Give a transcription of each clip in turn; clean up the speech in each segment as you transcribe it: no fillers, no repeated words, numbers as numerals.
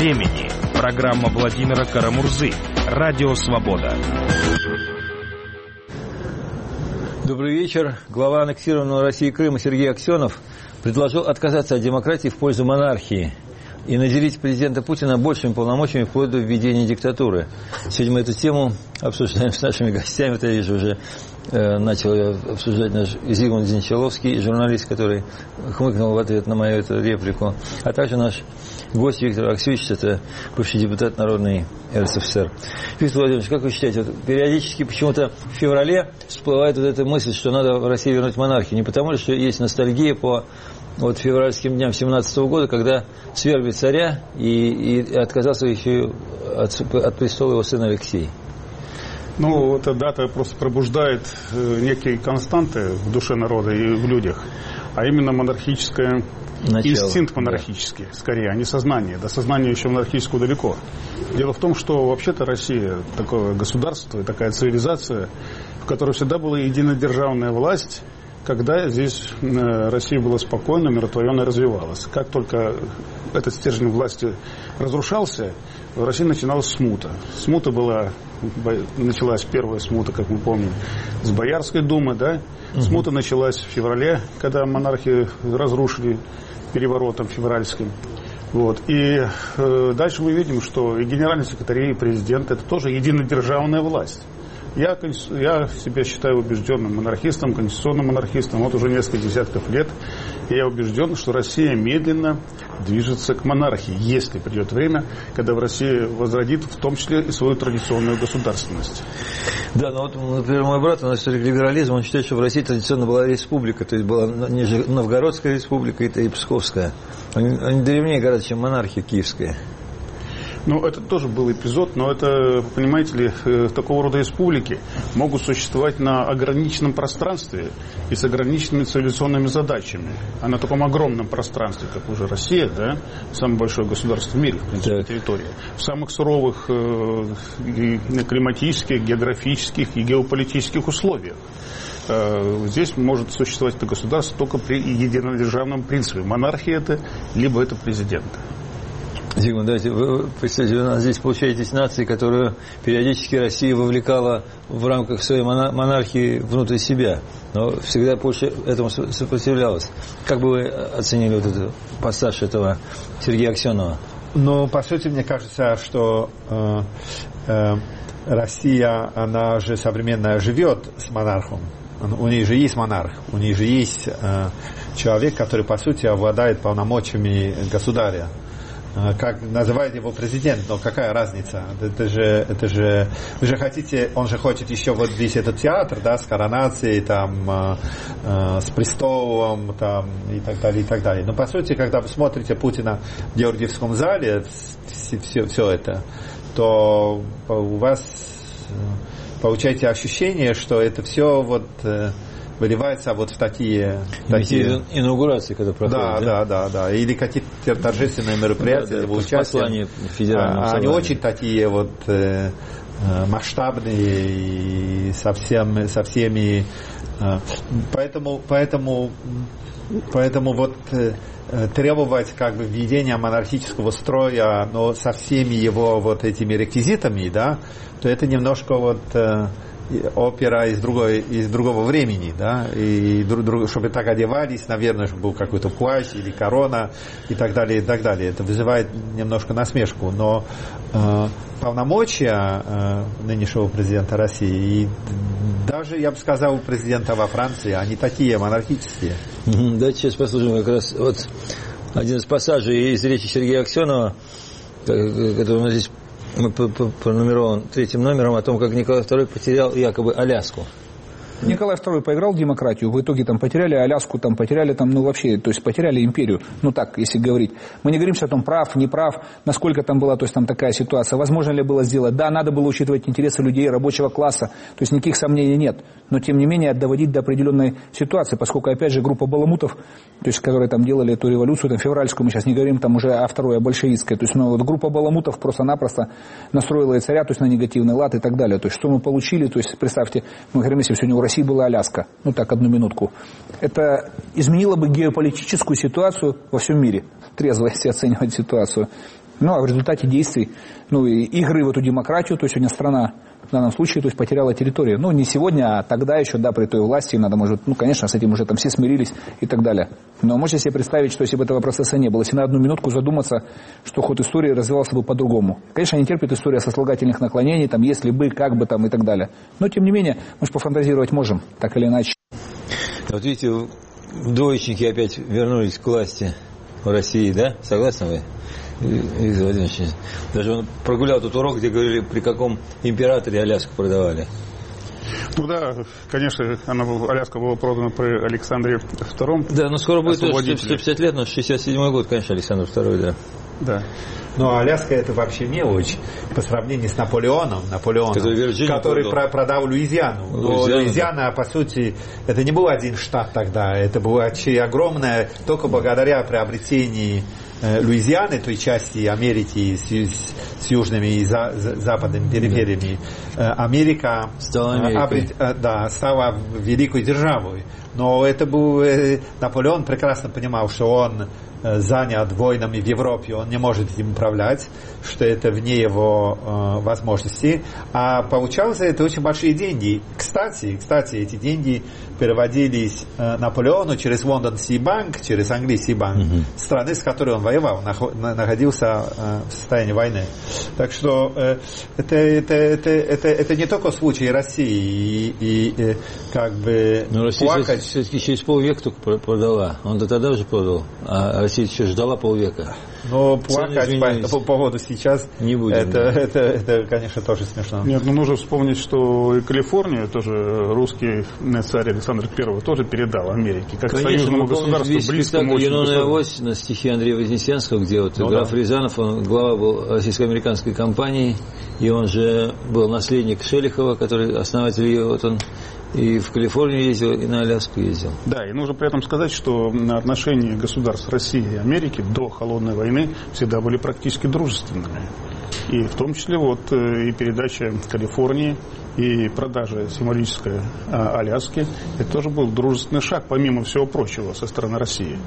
времени». Программа Владимира Карамурзы. Радио «Свобода». Добрый вечер. Глава аннексированного России Крыма Сергей Аксенов предложил отказаться от демократии в пользу монархии и наделить президента Путина большими полномочиями вплоть до введения диктатуры. Сегодня мы эту тему обсуждаем с нашими гостями. Вот я вижу, уже начал обсуждать наш Зигмунд Зинчаловский, журналист, который хмыкнул в ответ на мою эту реплику, а также наш гость Виктор Аксевич, это бывший депутат Народной РСФСР. Виктор Владимирович, как вы считаете, вот периодически почему-то в феврале всплывает вот эта мысль, что надо в России вернуть монархию? Не потому ли, что есть ностальгия по вот февральским дням 17 года, когда свергли царя и отказался еще от престола его сын Алексей? Ну, эта дата просто пробуждает некие константы в душе народа и в людях, а именно монархическое начало. Инстинкт монархический, да. Скорее, а не сознание. До сознания еще монархического далеко. Дело в том, что вообще-то Россия такое государство, такая цивилизация, в которой всегда была единодержавная власть, когда здесь Россия была спокойна, умиротворенно развивалась. Как только этот стержень власти разрушался, в России начиналась смута. Смута началась первая смута, как мы помним, с Боярской думы, да? Смута началась в феврале, когда монархи разрушили переворотом февральским. Вот. И дальше мы видим, что и генеральный секретарь, и президент – это тоже единодержавная власть. Я себя считаю убежденным монархистом, конституционным монархистом. Вот уже несколько десятков лет. И я убежден, что Россия медленно движется к монархии, если придет время, когда в России возродит в том числе и свою традиционную государственность. Да, но вот, например, мой брат, у нас историк либерализма, он считает, что в России традиционно была республика, то есть была Новгородская республика и Псковская. Они древнее гораздо, чем монархия киевская. Ну, это тоже был эпизод, но это, понимаете ли, такого рода республики могут существовать на ограниченном пространстве и с ограниченными цивилизационными задачами. А на таком огромном пространстве, как уже Россия, да, самое большое государство в мире, в принципе, территория, в самых суровых климатических, географических и геополитических условиях. Здесь может существовать это государство только при единодержавном принципе. Монархия это, либо это президент. Зигмунд, давайте, вы, представьте, у нас здесь получаетесь нации, которую периодически Россия вовлекала в рамках своей монархии внутрь себя, но всегда Польша этому сопротивлялась. Как бы вы оценили вот этот пассаж этого Сергея Аксенова? Ну, по сути, мне кажется, что Россия, она же современная, живет с монархом. У нее же есть монарх, у нее же есть человек, который, по сути, обладает полномочиями государя. Как называют его президент, но какая разница? Это же, вы же хотите, он же хочет еще вот весь этот театр, да, с коронацией, там, с престолом, там, и так далее, и так далее. Но по сути, когда вы смотрите Путина в Георгиевском зале, все это, то у вас получаете ощущение, что это все вот выливается вот в такие инаугурации, когда проходят. Да. Или какие-то торжественные мероприятия, да, послание федерального собрания. Они очень такие вот масштабные и со всеми. Поэтому вот требовать как бы введения монархического строя, но со всеми его вот этими реквизитами, да, то это немножко вот опера из другого времени, да, и чтобы так одевались, наверное, чтобы был какой-то плащ или корона и так далее, и так далее. Это вызывает немножко насмешку, но полномочия нынешнего президента России и даже, я бы сказал, у президента во Франции, они такие монархические. Давайте сейчас послушаем как раз вот один из пассажей из речи Сергея Аксенова, который у нас здесь пронумерован третьим номером, о том, как Николай II потерял якобы Аляску. Николай II поиграл в демократию, в итоге там потеряли Аляску, там потеряли там, ну вообще, то есть потеряли империю, ну так, если говорить. Мы не говорим, что там прав, не прав, насколько там была, то есть там такая ситуация, возможно ли было сделать. Да, надо было учитывать интересы людей рабочего класса, то есть никаких сомнений нет, но тем не менее доводить до определенной ситуации, поскольку опять же группа баламутов, то есть которые там делали эту революцию, там февральскую, мы сейчас не говорим там уже о второй, о большевистской, то есть ну, вот группа баламутов просто-напросто настроила и царя, то есть на негативный лад и так далее. То есть что мы получили, то есть представьте, мы говорим, если сегодня у России была Аляска, ну так, одну минутку, это изменило бы геополитическую ситуацию во всем мире, трезво если оценивать ситуацию. Ну, а в результате действий, и игры в эту демократию, то сегодня страна в данном случае, то есть потеряла территорию. Не сегодня, а тогда еще, да, при той власти, надо, может, конечно, с этим уже там все смирились и так далее. Но можете себе представить, что если бы этого процесса не было, если на одну минутку задуматься, что ход истории развивался бы по-другому. Конечно, не терпит история сослагательных наклонений, там, если бы, как бы, там, и так далее. Но, тем не менее, мы же пофантазировать можем, так или иначе. Вот видите, двоечники опять вернулись к власти в России, да? Согласны вы? Виктор Владимирович, даже он прогулял тот урок, где говорили, при каком императоре Аляску продавали. Ну да, конечно, Аляска была продана при Александре II. Да, но скоро будет 150 лет, но 67-й год, конечно, Александр II, да. Да. Но Аляска это вообще мелочь по сравнению с Наполеоном, который продал Луизиану. Но Луизиана, по сути, это не был один штат тогда, это было огромное, только благодаря приобретению Луизианы, той части Америки с южными и западными перифериями, Америка стала великой державой. Но это был Наполеон прекрасно понимал, что он занят войнами в Европе, он не может этим управлять, что это вне его возможностей. А получал за это очень большие деньги. Кстати, эти деньги переводились Наполеону через Лондонский банк, через английский банк, страны, с которой он воевал, находился в состоянии войны. Так что это не только случай России и как бы плакать. Все-таки через полвека только продала. Он тогда уже продал, а Россия еще ждала полвека. Но плакать по этому поводу сейчас не будем, это, конечно, тоже смешно. Нет, нужно вспомнить, что и Калифорнию тоже русский царь Александр I тоже передал Америке, как союзному государству, близкому очень «Юнона авось» на стихи Андрея Вознесенского, где граф Рязанов, он глава был российско-американской компании, и он же был наследник Шелихова, который основатель ее, он и в Калифорнию ездил, и на Аляску ездил. Да, и нужно при этом сказать, что отношения государств России и Америки до Холодной войны всегда были практически дружественными. И в том числе и передача Калифорнии, и продажа символической Аляски, это тоже был дружественный шаг, помимо всего прочего, со стороны России.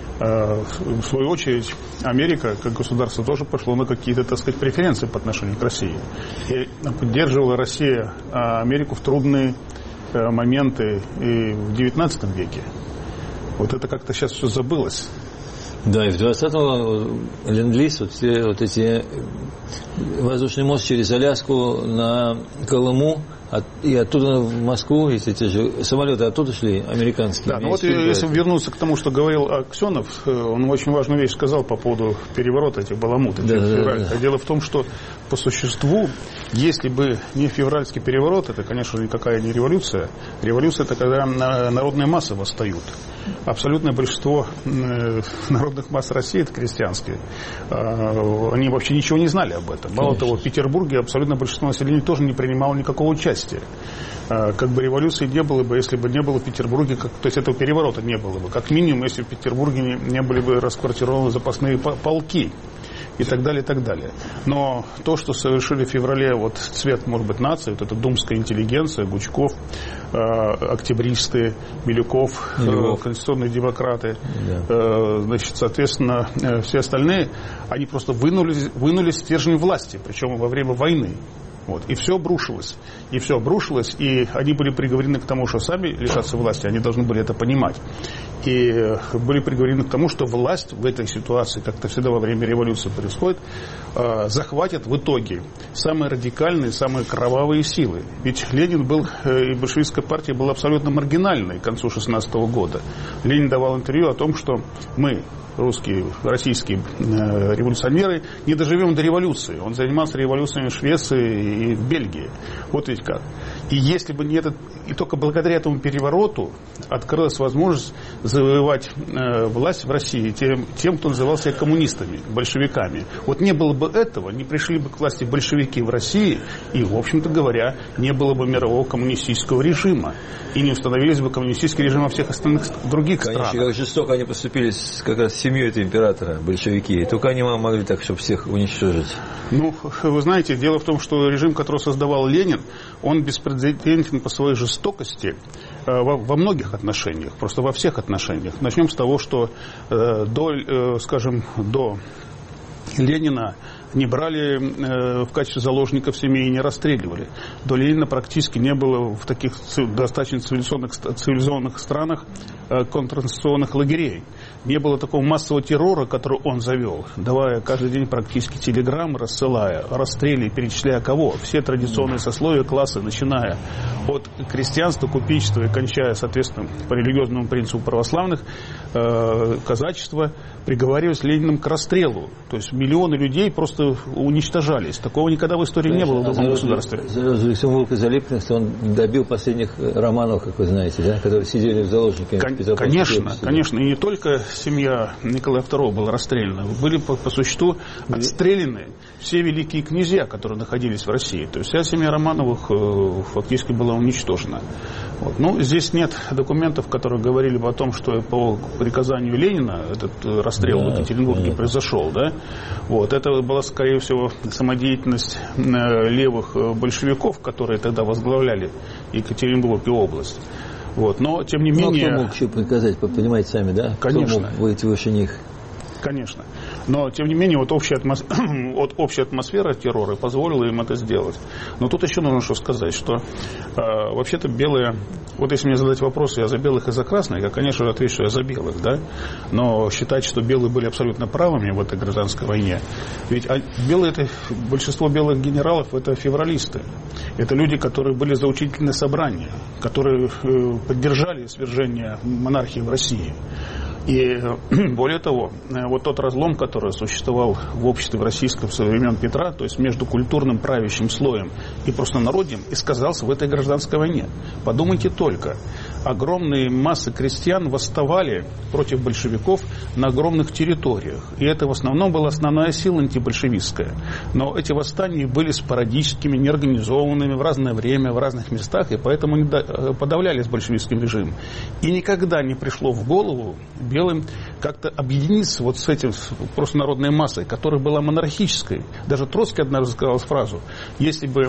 В свою очередь, Америка, как государство, тоже пошло на какие-то, преференции по отношению к России. И поддерживала Россия Америку в трудные моменты и в XIX веке. Это как-то сейчас все забылось. Да, и в 20-м Ленд-лиз, все эти воздушный мост через Аляску на Колыму, и оттуда в Москву, если те же самолеты оттуда шли, американские. Да, если вернуться к тому, что говорил Аксенов, он очень важную вещь сказал по поводу переворота этих баламутов. Да. Дело в том, что по существу, если бы не февральский переворот, это, конечно, никакая не революция. Революция – это когда народные массы восстают. Абсолютное большинство народных масс России, это крестьянские, они вообще ничего не знали об этом. Мало того, в Петербурге абсолютное большинство населения тоже не принимало никакого участия. Как бы революции не было бы, если бы не было в Петербурге, то есть этого переворота не было бы. Как минимум, если в Петербурге не были бы расквартированы запасные полки. И так далее, и так далее. Но то, что совершили в феврале цвет, может быть, нации, эта думская интеллигенция, Гучков, октябристы, Милюков, конституционные демократы, соответственно, все остальные, они просто вынули стержень власти, причем во время войны. И все обрушилось. И они были приговорены к тому, что сами лишатся власти, они должны были это понимать. И были приговорены к тому, что власть в этой ситуации, как это всегда во время революции происходит, захватит в итоге самые радикальные, самые кровавые силы. Ведь Ленин был, и большевистская партия была абсолютно маргинальной к концу 1916 года. Ленин давал интервью о том, что мы, российские революционеры, не доживем до революции. Он занимался революциями в Швеции и в Бельгии. Вот ведь как. И если бы не и только благодаря этому перевороту открылась возможность завоевать власть в России тем, кто называл себя коммунистами, большевиками. Не было бы этого, не пришли бы к власти большевики в России, и, в общем-то говоря, не было бы мирового коммунистического режима. И не установились бы коммунистический режим во всех остальных других странах. Конечно, как жестоко они поступили как раз с семьей этого императора, большевики. И только они могли так, чтобы всех уничтожить. Вы знаете, дело в том, что режим, который создавал Ленин, он беспрецедентен по своей жестокости во многих отношениях, просто во всех отношениях. Начнем с того, что до Ленина не брали в качестве заложников семей и не расстреливали. До Ленина практически не было в таких достаточно цивилизованных странах концентрационных лагерей. Не было такого массового террора, который он завел, давая каждый день практически телеграммы, рассылая, расстрелы, перечисляя кого? Все традиционные сословия, классы, начиная от крестьянства, купечества и кончая, соответственно, по религиозному принципу православных, казачества, приговаривались Лениным к расстрелу. То есть миллионы людей просто уничтожались. Такого никогда в истории не было в другом государстве. Он добил последних Романовых, как вы знаете, да, которые сидели в заложниках. Конечно. И не только семья Николая II была расстреляна. Были по существу отстреляны все великие князья, которые находились в России. То есть вся семья Романовых фактически была уничтожена. Вот. Ну, здесь нет документов, которые говорили бы о том, что по приказанию Ленина этот расстрел в Екатеринбурге произошел. Да? Вот. Это была, скорее всего, самодеятельность левых большевиков, которые тогда возглавляли Екатеринбург и область. Вот. Но, тем не менее... кто мог еще приказать, понимаете сами, да? Конечно. Кто мог выйти выше них? Конечно. Но, тем не менее, вот общая атмосфера террора позволила им это сделать. Но тут еще нужно что сказать, что вообще-то белые... Вот если мне задать вопрос, я за белых и за красных, я, конечно же, отвечу, что я за белых, да? Но считать, что белые были абсолютно правыми в этой гражданской войне, ведь большинство белых генералов – это февралисты. Это люди, которые были за учительное собрание, которые поддержали свержение монархии в России. И более того, вот тот разлом, который существовал в обществе в российском со времен Петра, то есть между культурным правящим слоем и простонародьем, и сказался в этой гражданской войне. Подумайте только. Огромные массы крестьян восставали против большевиков на огромных территориях. И это в основном была основная сила антибольшевистская. Но эти восстания были спорадическими, неорганизованными в разное время, в разных местах, и поэтому они подавлялись большевистским режимом. И никогда не пришло в голову белым как-то объединиться вот с этим простонародной массой, которая была монархической. Даже Троцкий однажды сказал фразу: если бы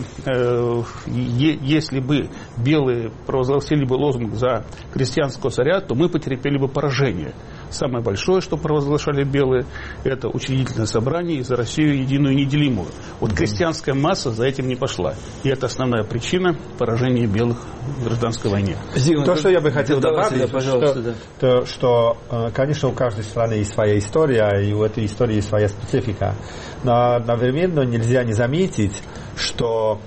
белые провозгласили бы лозунг за крестьянского царя, то мы потерпели бы поражение. Самое большое, что провозглашали белые, это учредительное собрание за Россию единую и неделимую. Вот крестьянская масса за этим не пошла. И это основная причина поражения белых в гражданской войне. То, что я бы хотел добавить, что, конечно, у каждой страны есть своя история, и у этой истории есть своя специфика. Но одновременно нельзя не заметить, что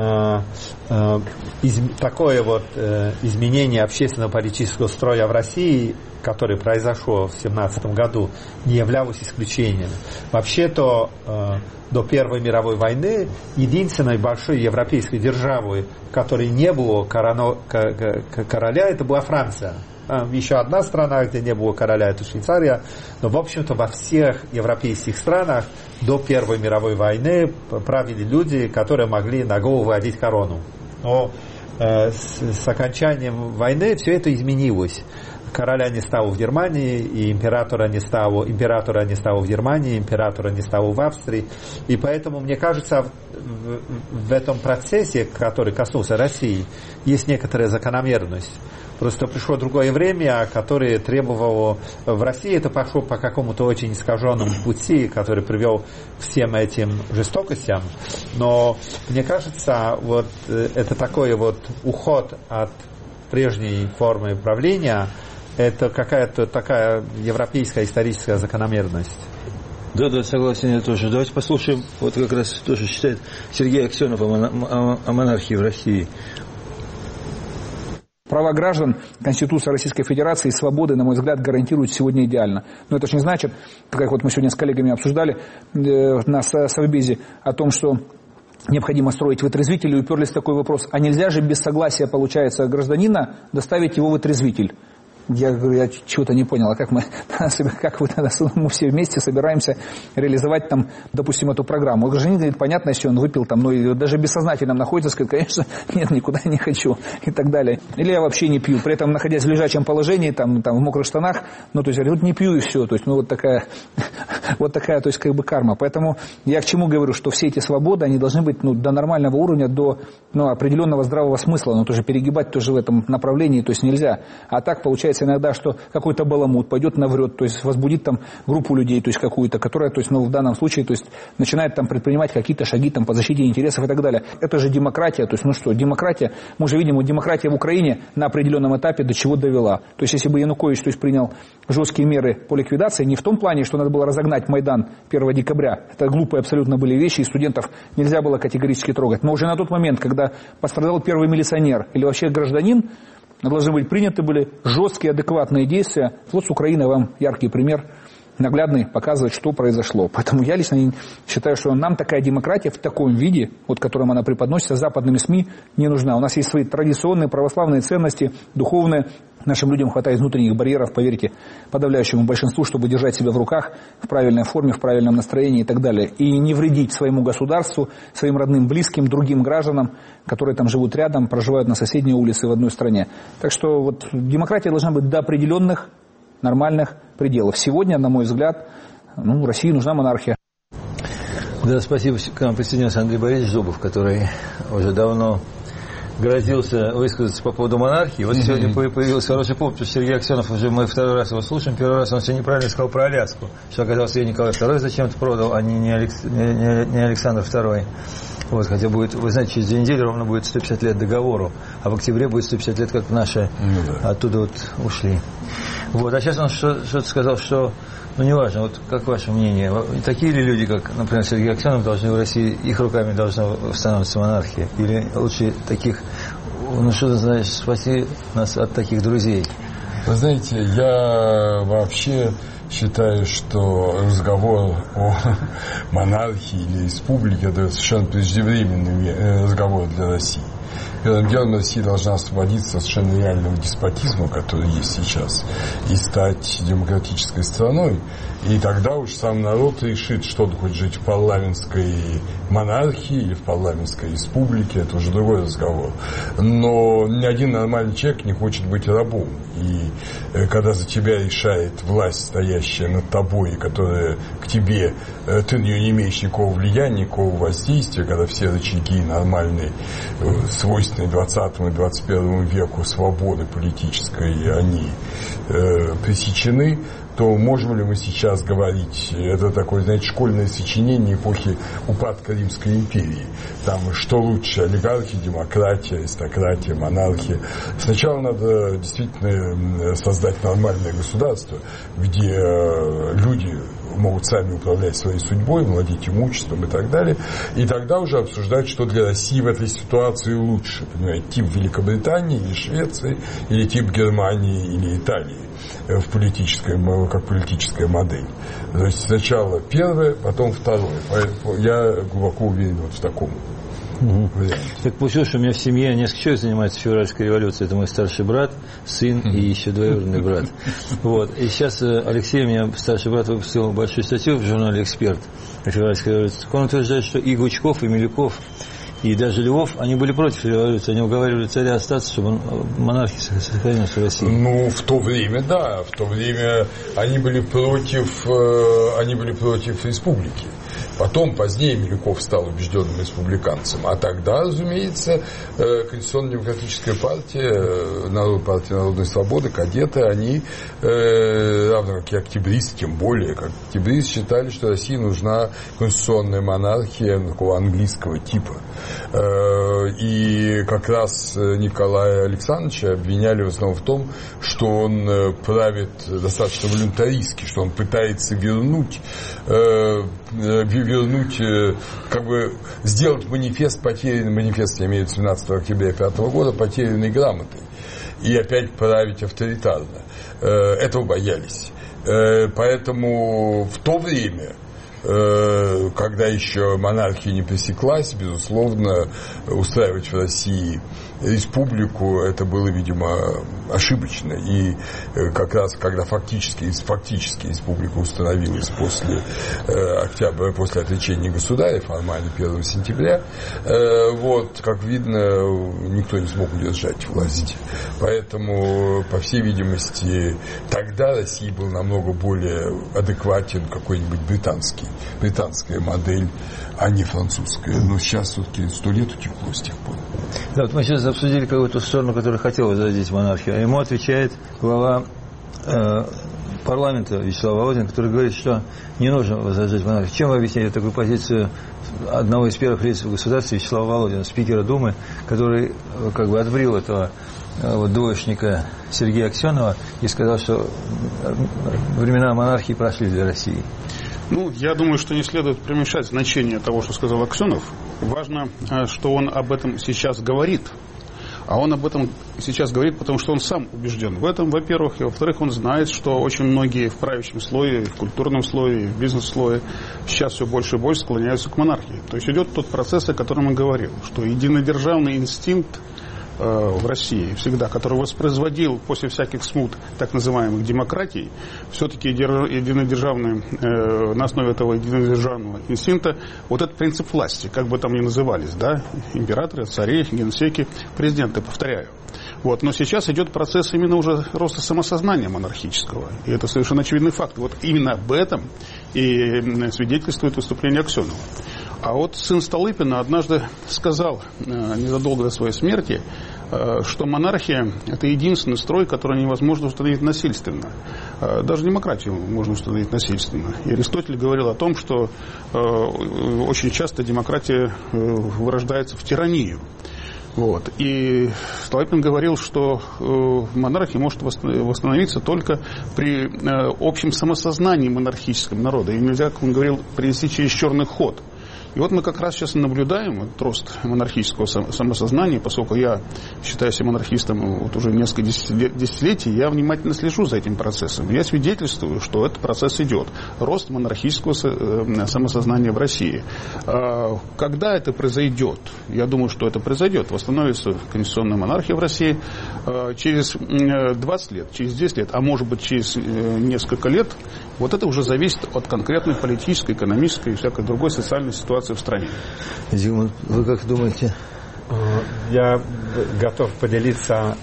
такое вот изменение общественно-политического строя в России, которое произошло в 1917 году, не являлось исключением. Вообще-то до Первой мировой войны единственной большой европейской державой, в которой не было короля, это была Франция. Еще одна страна, где не было короля, это Швейцария. Но, в общем-то, во всех европейских странах до Первой мировой войны правили люди, которые могли на голову одеть корону. Но с окончанием войны все это изменилось. Короля не стало в Германии, и императора не стало в Германии, императора не стало в Австрии. И поэтому, мне кажется, в этом процессе, который коснулся России, есть некоторая закономерность. Просто пришло другое время, которое требовало... В России это пошло по какому-то очень искаженному пути, который привел к всем этим жестокостям. Но, мне кажется, вот это такой вот уход от прежней формы правления, это какая-то такая европейская историческая закономерность. Да, согласен, я тоже. Давайте послушаем, вот как раз тоже считает Сергей Аксенов о монархии в России. Права граждан Конституция Российской Федерации и свободы, на мой взгляд, гарантируют сегодня идеально. Но это же не значит, как вот мы сегодня с коллегами обсуждали на Совбезе, о том, что необходимо строить вытрезвитель, и уперлись в такой вопрос. А нельзя же без согласия, получается, гражданина доставить его в вытрезвитель? Я говорю, я чего-то не понял, а как мы все вместе собираемся реализовать там, допустим, эту программу? Гражданин говорит, понятно, если он выпил там, и даже бессознательно находится, скажет, конечно, нет, никуда не хочу и так далее. Или я вообще не пью, при этом находясь в лежачем положении, там в мокрых штанах, то есть, вот не пью и все, то есть, вот такая, то есть, как бы карма. Поэтому я к чему говорю, что все эти свободы, они должны быть, до нормального уровня, до, определенного здравого смысла, тоже перегибать тоже в этом направлении, то есть, нельзя. А так, получается, получается иногда, что какой-то баламут пойдет наврет, то есть возбудит там группу людей, то есть какую-то, которая, то есть, ну, в данном случае, то есть начинает там предпринимать какие-то шаги там по защите интересов и так далее. Это же демократия, то есть, ну что, демократия, мы же видим, демократия в Украине на определенном этапе до чего довела. То есть, если бы Янукович, то есть, принял жесткие меры по ликвидации, не в том плане, что надо было разогнать Майдан 1 декабря, это глупые абсолютно были вещи, и студентов нельзя было категорически трогать, но уже на тот момент, когда пострадал первый милиционер или вообще гражданин, должны быть приняты были жесткие, адекватные действия. Вот с Украины вам яркий пример, наглядный, показывает, что произошло. Поэтому я лично считаю, что нам такая демократия в таком виде, вот которым она преподносится западными СМИ, не нужна. У нас есть свои традиционные православные ценности, духовные. Нашим людям хватает внутренних барьеров, поверьте, подавляющему большинству, чтобы держать себя в руках в правильной форме, в правильном настроении и так далее. И не вредить своему государству, своим родным, близким, другим гражданам, которые там живут рядом, проживают на соседней улице в одной стране. Так что вот демократия должна быть до определенных нормальных пределов. Сегодня, на мой взгляд, России нужна монархия. Да, спасибо. К нам присоединился Андрей Борисович Зубов, который уже давно грозился высказаться по поводу монархии. Вот сегодня появился хороший повод, потому что Сергей Аксенов, уже мы второй раз его слушаем, первый раз он все неправильно сказал про Аляску, что оказалось, ее Николай II зачем-то продал, а не Александр II. Вот, хотя будет, вы знаете, через 2 недели ровно будет 150 лет договору, а в октябре будет 150 лет, как наши оттуда вот ушли. Вот, а сейчас он что-то сказал, что, неважно, вот как ваше мнение, такие ли люди, как, например, Сергей Аксенов, должны в России, их руками должна устанавливаться монархия? Или лучше таких, что-то, знаешь, спаси нас от таких друзей? Вы знаете, я вообще считаю, что разговор о монархии или республике – это совершенно преждевременный разговор для России. Первым делом Россия должна освободиться от совершенно реального деспотизма, который есть сейчас, и стать демократической страной. И тогда уж сам народ решит, что он хочет жить в парламентской монархии или в парламентской республике. Это уже другой разговор. Но ни один нормальный человек не хочет быть рабом. И когда за тебя решает власть, стоящая над тобой, которая к тебе, ты на нее не имеешь никакого влияния, никакого воздействия, когда все рычаги нормальные, свойственные 20 и 21 веку свободы политической, они пресечены, то можем ли мы сейчас говорить, это такое, знаете, школьное сочинение эпохи упадка Римской империи. Там что лучше, олигархия, демократия, аристократия, монархия. Сначала надо действительно создать нормальное государство, где люди могут сами управлять своей судьбой, владеть имуществом и так далее. И тогда уже обсуждать, что для России в этой ситуации лучше. Понимаете, тип Великобритании или Швеции, или тип Германии или Италии как политическая модель. То есть сначала первое, потом второе. Я глубоко уверен вот в таком варианте. Так получилось, что у меня в семье несколько человек занимается февральской революцией. Это мой старший брат, сын и еще двоюродный брат. Вот. И сейчас Алексей, у меня старший брат, выпустил большую статью в журнале «Эксперт» о февральской революции. Он утверждает, что и Гучков, и Милюков, и даже Львов, они были против революции, они уговаривали царя остаться, чтобы монархия сохранилась в России. В то время, да, в то время они были против республики. Потом, позднее, Милюков стал убежденным республиканцем. А тогда, разумеется, Конституционно-демократическая партия, партия народной свободы, кадеты, они, равно как и октябристы, тем более, как октябристы, считали, что России нужна конституционная монархия такого английского типа. И как раз Николая Александровича обвиняли в основном в том, что он правит достаточно волюнтаристски, что он пытается вернуть, как бы сделать манифест потерянный, манифест, я имею в виду 17 октября 2005 года, потерянной грамотой, и опять править авторитарно. Этого боялись. Поэтому в то время, когда еще монархия не пресеклась, безусловно, устраивать в России республику, это было, видимо, ошибочно. И как раз, когда фактически республика установилась после октября, после отречения государя, формально 1 сентября, как видно, никто не смог удержать власть. Поэтому, по всей видимости, тогда России был намного более адекватен какой-нибудь британский британская модель, а не французская. Но сейчас все-таки 100 лет утекло с тех пор. Да, вот мы сейчас обсудили какую-то сторону, которая хотела возродить монархию, а ему отвечает глава парламента Вячеслав Володин, который говорит, что не нужно возрождать монархию. Чем вы объясняете такую позицию одного из первых лиц в государстве, Вячеслава Володина, спикера Думы, который как бы отбрил этого двоечника Сергея Аксенова и сказал, что времена монархии прошли для России? Ну, я думаю, что не следует преуменьшать значение того, что сказал Аксенов. Важно, что он об этом сейчас говорит. А он об этом сейчас говорит, потому что он сам убежден в этом, во-первых. И, во-вторых, он знает, что очень многие в правящем слое, в культурном слое, в бизнес-слое сейчас все больше и больше склоняются к монархии. То есть идет тот процесс, о котором он говорил, что единодержавный инстинкт в России всегда, который воспроизводил после всяких смут так называемых демократий, все-таки единодержавный, на основе этого единодержавного инстинкта, вот этот принцип власти, как бы там ни назывались, да, императоры, цари, генсеки, президенты, повторяю. Вот. Но сейчас идет процесс именно уже роста самосознания монархического. И это совершенно очевидный факт. Вот именно об этом и свидетельствует выступление Аксенова. А вот сын Столыпина однажды сказал, незадолго до своей смерти, что монархия – это единственный строй, который невозможно установить насильственно. Даже демократию можно установить насильственно. И Аристотель говорил о том, что очень часто демократия вырождается в тиранию. Вот. И Столыпин говорил, что монархия может восстановиться только при общем самосознании монархического народа. И нельзя, как он говорил, привести через черный ход. И вот мы как раз сейчас наблюдаем этот рост монархического самосознания, поскольку я считаю себя монархистом вот уже несколько десятилетий, я внимательно слежу за этим процессом. Я свидетельствую, что этот процесс идет. Рост монархического самосознания в России. Когда это произойдет? Я думаю, что это произойдет. Восстановится конституционная монархия в России через 20 лет, через 10 лет, а может быть через несколько лет. Вот это уже зависит от конкретной политической, экономической и всякой другой социальной ситуации в стране. Зигмунд, вы как думаете? Я готов поделиться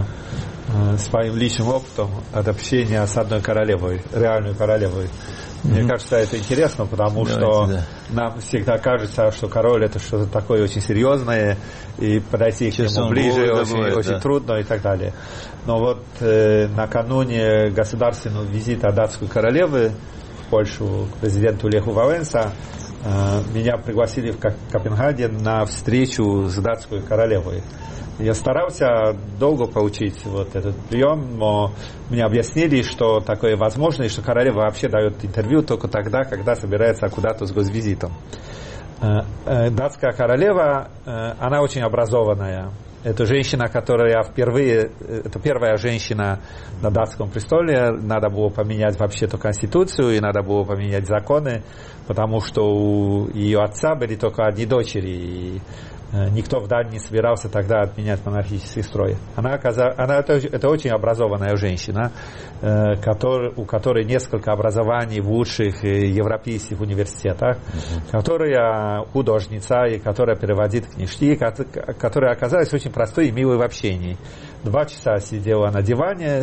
своим личным опытом от общения с одной королевой, реальной королевой. Мне кажется, это интересно, потому что нам всегда кажется, что король это что-то такое очень серьезное, и подойти к нему ближе очень трудно и так далее. Но вот накануне государственного визита датской королевы в Польшу к президенту Леху Валенса меня пригласили в Копенгаген на встречу с датской королевой. Я старался долго получить вот этот прием, но мне объяснили, что такое возможно, и что королева вообще дает интервью только тогда, когда собирается куда-то с госвизитом. Датская королева, она очень образованная. Это женщина, которая это первая женщина на датском престоле. Надо было поменять вообще-то конституцию, и надо было поменять законы, потому что у ее отца были только одни дочери, и никто в Дании не собирался тогда отменять монархический строй. Это очень образованная женщина, у которой несколько образований в лучших европейских университетах, которая художница и которая переводит книжки, которая оказалась очень простой и милой в общении. 2 часа сидела на диване,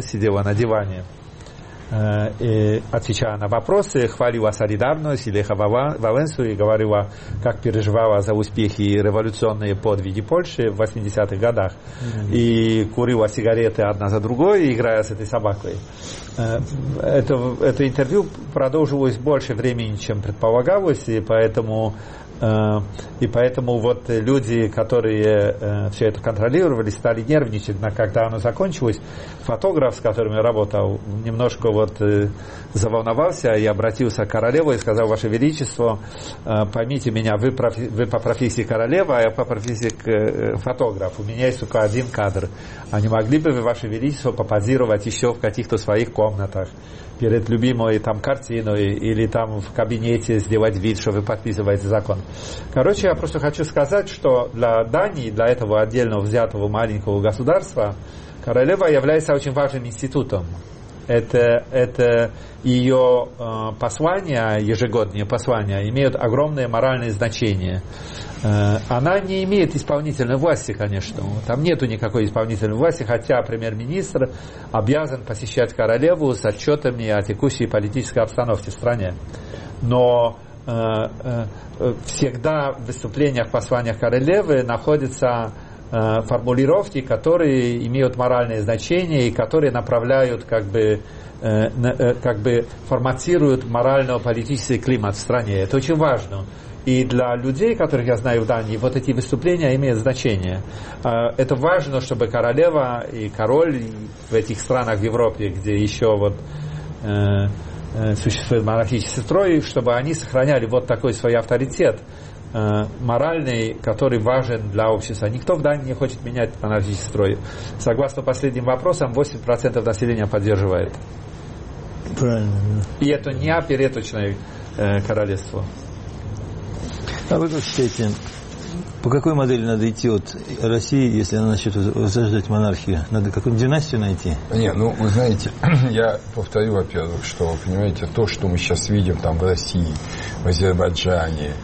и, отвечая на вопросы, хвалила солидарность Леха Валенсу и говорила, как переживала за успехи и революционные подвиги Польши в 80-х годах. И курила сигареты одна за другой, играя с этой собакой. Это интервью продолжилось больше времени, чем предполагалось, и поэтому вот люди, которые все это контролировали, стали нервничать, когда оно закончилось. Фотограф, с которым я работал, немножко заволновался и обратился к королеве и сказал: Ваше Величество, поймите меня, вы по профессии королева, а я по профессии фотограф. У меня есть только один кадр. А не могли бы вы, Ваше Величество, попозировать еще в каких-то своих комнатах перед любимой там картиной или там в кабинете сделать вид, что вы подписываете закон? Короче, я просто хочу сказать, что для Дании, для этого отдельно взятого маленького государства, королева является очень важным институтом. Это ее послания, ежегодные послания, имеют огромное моральное значение. Она не имеет исполнительной власти, конечно. Там нету никакой исполнительной власти, хотя премьер-министр обязан посещать королеву с отчетами о текущей политической обстановке в стране. Но всегда в выступлениях, посланиях королевы находятся формулировки, которые имеют моральное значение и которые направляют, как бы форматируют морально-политический климат в стране. Это очень важно. И для людей, которых я знаю в Дании, вот эти выступления имеют значение. Это важно, чтобы королева и король в этих странах в Европе, где еще вот существует монархический строй, чтобы они сохраняли вот такой свой авторитет моральный, который важен для общества. Никто в Дании не хочет менять монархический строй. Согласно последним вопросам, 8% населения поддерживает. Правильно. И это не опереточное королевство. А вы как считаете, по какой модели надо идти от России, если она начнет возрождать монархию? Надо какую-нибудь династию найти? Не, ну, вы знаете, я повторю, во-первых, что, понимаете, то, что мы сейчас видим там в России, в Азербайджане,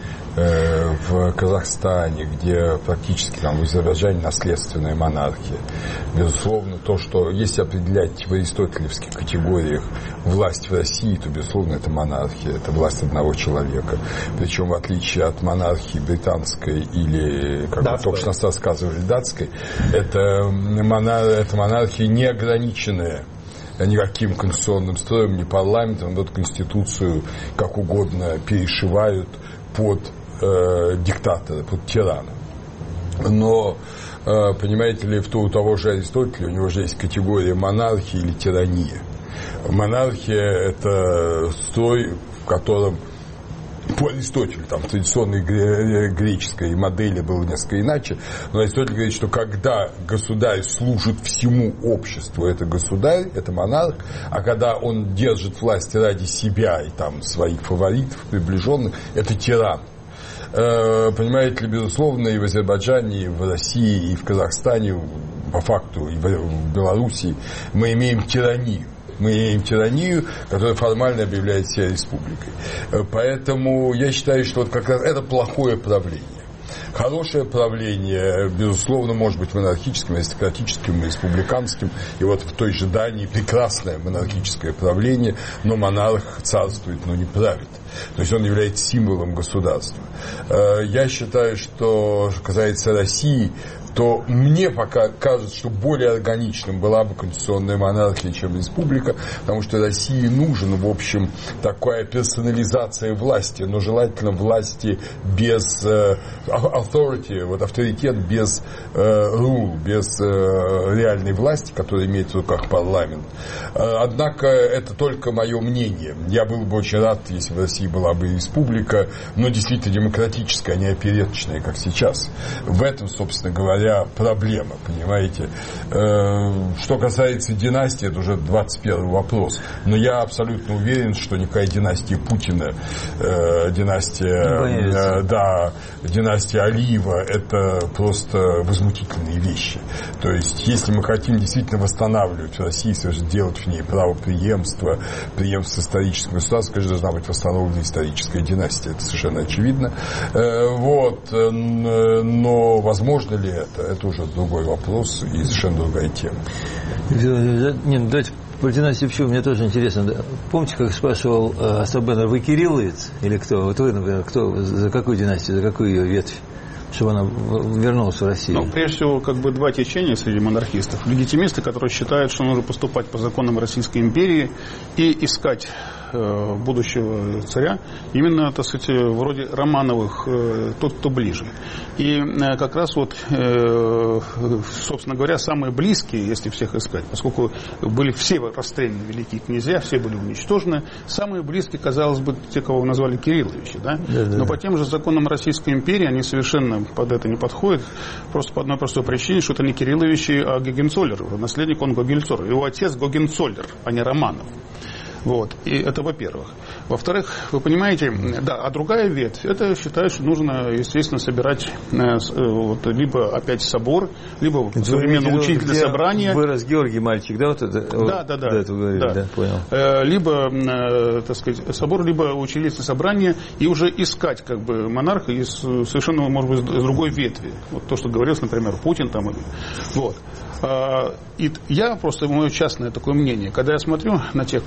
в Казахстане, где практически там в Азербайджане наследственная монархия. Безусловно, то, что если определять в аристотелевских категориях власть в России, то, безусловно, это монархия, это власть одного человека. Причем, в отличие от монархии британской или, как вы только что рассказывали, датской, это монархия неограниченная никаким конституционным строем, ни парламентом. Вот Конституцию как угодно перешивают под диктатора, под тирана. Но, понимаете ли, у того же Аристотеля, у него же есть категория монархии или тирания. Монархия – это строй, в котором по Аристотелю, там, в традиционной греческой модели было несколько иначе, но Аристотель говорит, что когда государь служит всему обществу, это государь, это монарх, а когда он держит власть ради себя и там своих фаворитов, приближенных, это тиран. Понимаете ли, безусловно, и в Азербайджане, и в России, и в Казахстане, по факту, и в Белоруссии мы имеем тиранию. Мы имеем тиранию, которая формально объявляет себя республикой. Поэтому я считаю, что вот как раз это плохое правление. Хорошее правление, безусловно, может быть монархическим, аристократическим, республиканским. И вот в той же Дании прекрасное монархическое правление, но монарх царствует, но не правит. То есть он является символом государства. Я считаю, что касается России, то мне пока кажется, что более органичным была бы конституционная монархия, чем республика, потому что России нужен, в общем, такая персонализация власти, но желательно власти без authority, вот авторитет без rule, без реальной власти, которая имеет в руках парламент. Однако это только мое мнение. Я был бы очень рад, если в России была бы республика, но действительно демократическая, а не опереточная, как сейчас. В этом, собственно говоря, проблема, понимаете. Что касается династии, это уже 21 вопрос. Но я абсолютно уверен, что никакая династия Путина, династия Алиева, это просто возмутительные вещи. То есть, если мы хотим действительно восстанавливать в России, делать в ней правопреемство, преемство исторического государства, конечно, должна быть восстановлена историческая династия. Это совершенно очевидно. Но возможно ли это? Это уже другой вопрос и совершенно другая тема. Нет, давайте про династию вообще, мне тоже интересно. Помните, как спрашивал Астробенер, вы кирилловец или кто? Вот вы, например, кто, за какую династию, за какую ее ветвь, чтобы она вернулась в Россию? Ну, прежде всего, как бы два течения среди монархистов. Легитимисты, которые считают, что нужно поступать по законам Российской империи и искать будущего царя, именно, так сказать, вроде Романовых, тот, кто ближе. И как раз вот, собственно говоря, самые близкие, если всех искать, поскольку были все расстреляны великие князья, все были уничтожены, самые близкие, казалось бы, те, кого назвали кирилловичи, да? Но по тем же законам Российской империи они совершенно под это не подходят, просто по одной простой причине, что это не кирилловичи, а Гогенцоллер, наследник он Гогенцоллер, его отец Гогенцоллер, а не Романов. Вот. И это во-первых. Во-вторых, вы понимаете, да, а другая ветвь, это считаю, что нужно, естественно, собирать вот, либо опять собор, либо современное учительное собрание. Вырос Георгий мальчик, да, вот это? Да. Это вы говорили, да, понял. Либо, так сказать, собор, либо учительное собрание, и уже искать, как бы, монарха из совершенно, может быть, с другой ветви. Вот то, что говорилось, например, Путин там. Вот. И я просто, мое частное такое мнение, когда я смотрю на тех, кого назвали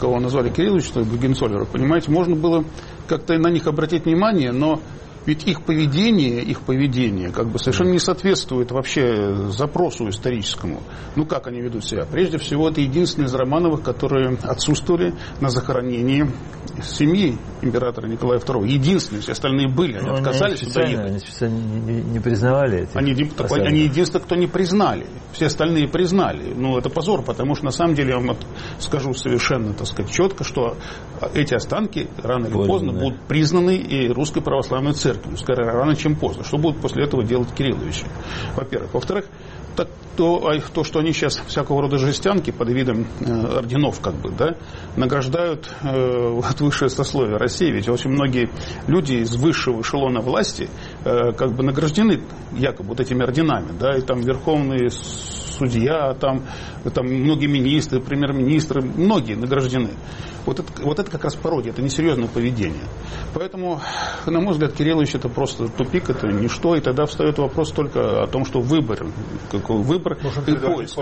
Влада Кирилловича, Генсолера, понимаете, можно было как-то на них обратить внимание, но ведь их поведение как бы совершенно не соответствует вообще запросу историческому. Ну, как они ведут себя? Прежде всего, это единственные из Романовых, которые отсутствовали на захоронении семьи императора Николая II. Единственные, все остальные были. Они отказались туда ехать. Они специально не признавали эти. Они единственные, кто не признали. Все остальные признали. Ну, это позор, потому что, на самом деле, я вам скажу совершенно, так сказать, четко, что эти останки рано или поздно будут признаны и Русской Православной Церковью. Скорее рано, чем поздно. Что будут после этого делать Кирилловичи? Во-первых. Во-вторых, то, что они сейчас всякого рода жестянки под видом орденов, как бы, да, награждают высшее сословие России. Ведь очень многие люди из высшего эшелона власти как бы награждены якобы вот этими орденами, да, и там верховные судья, там многие министры, премьер-министры, многие награждены. Вот это как раз пародия, это несерьезное поведение. Поэтому, на мой взгляд, Кириллович это просто тупик, это ничто, и тогда встает вопрос только о том, что выбор. Какой выбор и поиск.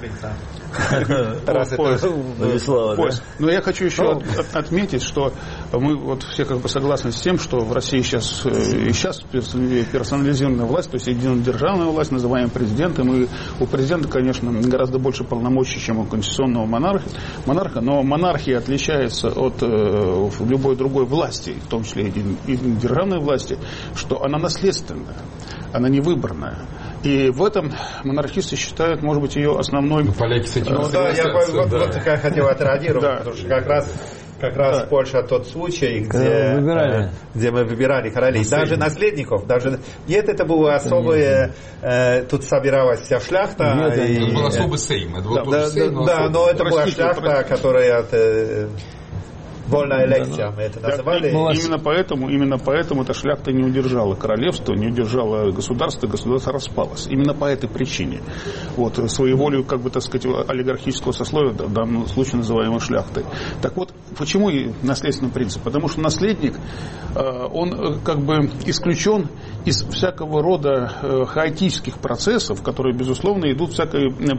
Но я хочу еще отметить, что мы вот все как бы согласны с тем, что в России сейчас персонализированная власть, то есть единодержавная власть, называемая президентом, и у президента, конечно, гораздо больше полномочий, чем у конституционного монарха, но монархия отличается от любой другой власти, в том числе и державной власти, что она наследственная, она не выборная. И в этом монархисты считают, может быть, ее основной... Поляки с этим вот такая хотела отреагировать, потому что как раз Польша тот случай, где мы выбирали королей. Даже наследников. Нет, это было особое... Тут собиралась вся шляхта. Это был особый сейм. Да, но это была шляхта, которая... Вольная лекция, мы это называли. Именно поэтому эта шляхта не удержала королевство, не удержала государство распалось. Именно по этой причине. Вот, своеволию, как бы, так сказать, олигархического сословия, в данном случае называемой шляхтой. Так вот, почему и наследственный принцип? Потому что наследник, он как бы исключен из всякого рода хаотических процессов, которые, безусловно, идут в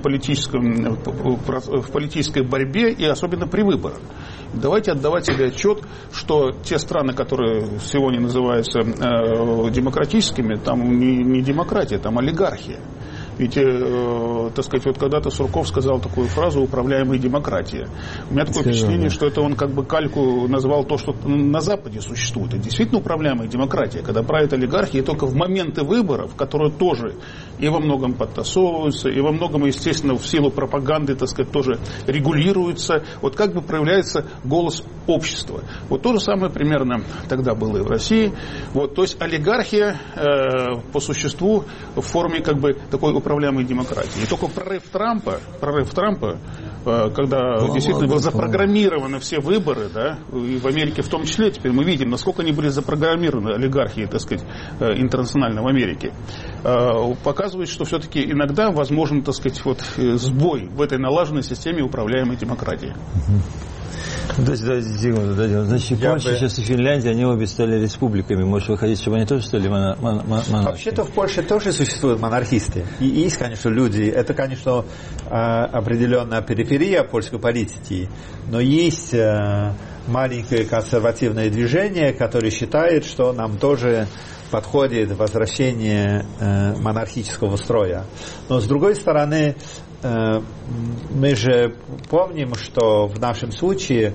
политической борьбе и особенно при выборах. Давайте отдавать себе отчет, что те страны, которые сегодня называются демократическими, там не демократия, там олигархия. Ведь, так сказать, вот когда-то Сурков сказал такую фразу «управляемая демократия». У меня такое впечатление, что это он как бы кальку назвал то, что на Западе существует. Это действительно управляемая демократия, когда правит олигархия, и только в моменты выборов, которые тоже и во многом подтасовываются, и во многом, естественно, в силу пропаганды, так сказать, тоже регулируются, вот как бы проявляется голос общества. Вот то же самое примерно тогда было и в России. Вот, то есть олигархия по существу в форме как бы такой управляемой демократии. И только прорыв Трампа, когда действительно были запрограммированы все выборы, да, и в Америке в том числе, теперь мы видим, насколько они были запрограммированы, олигархии, так сказать, интернационально в Америке, показывает, что все-таки иногда возможен, так сказать, вот сбой в этой налаженной системе управляемой демократии. Значит, Польша сейчас и Финляндия, они обе стали республиками. Может, вы хотите, чтобы они тоже стали монархиями? Вообще-то в Польше тоже существуют монархисты. И есть, конечно, люди, это, конечно, определенная периферия польской политики, но есть маленькое консервативное движение, которое считает, что нам тоже подходит возвращение монархического строя. Но, с другой стороны, мы же помним, что в нашем случае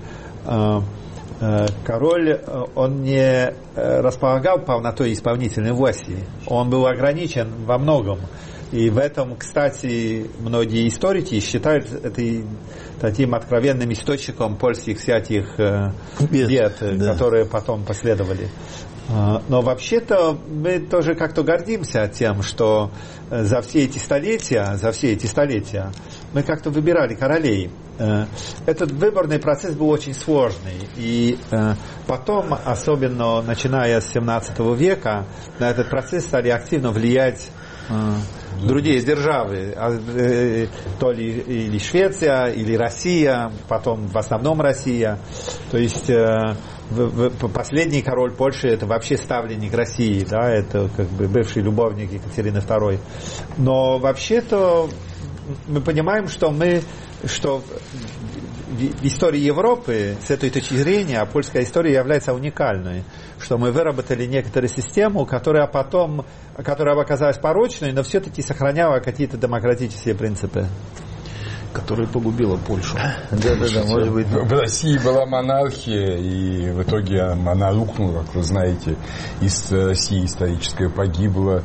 король, он не располагал полнотой исполнительной власти. Он был ограничен во многом. И в этом, кстати, многие историки считают это таким откровенным источником польских всяких бед, которые потом последовали. Но вообще-то мы тоже как-то гордимся тем, что за все эти столетия мы как-то выбирали королей. Этот выборный процесс был очень сложный. И потом, особенно начиная с 17 века, на этот процесс стали активно влиять другие державы, то ли или Швеция, или Россия, потом в основном Россия. То есть последний король Польши — это вообще ставленник России, да, это как бы бывший любовник Екатерины II. Но вообще-то мы понимаем, что в истории Европы, с этой точки зрения, польская история является уникальной, что мы выработали некоторую систему, которая оказалась порочной, но все-таки сохраняла какие-то демократические принципы. Которая погубила Польшу. Да, может быть. В России была монархия, и в итоге она рухнула, как вы знаете, из России историческая погибла.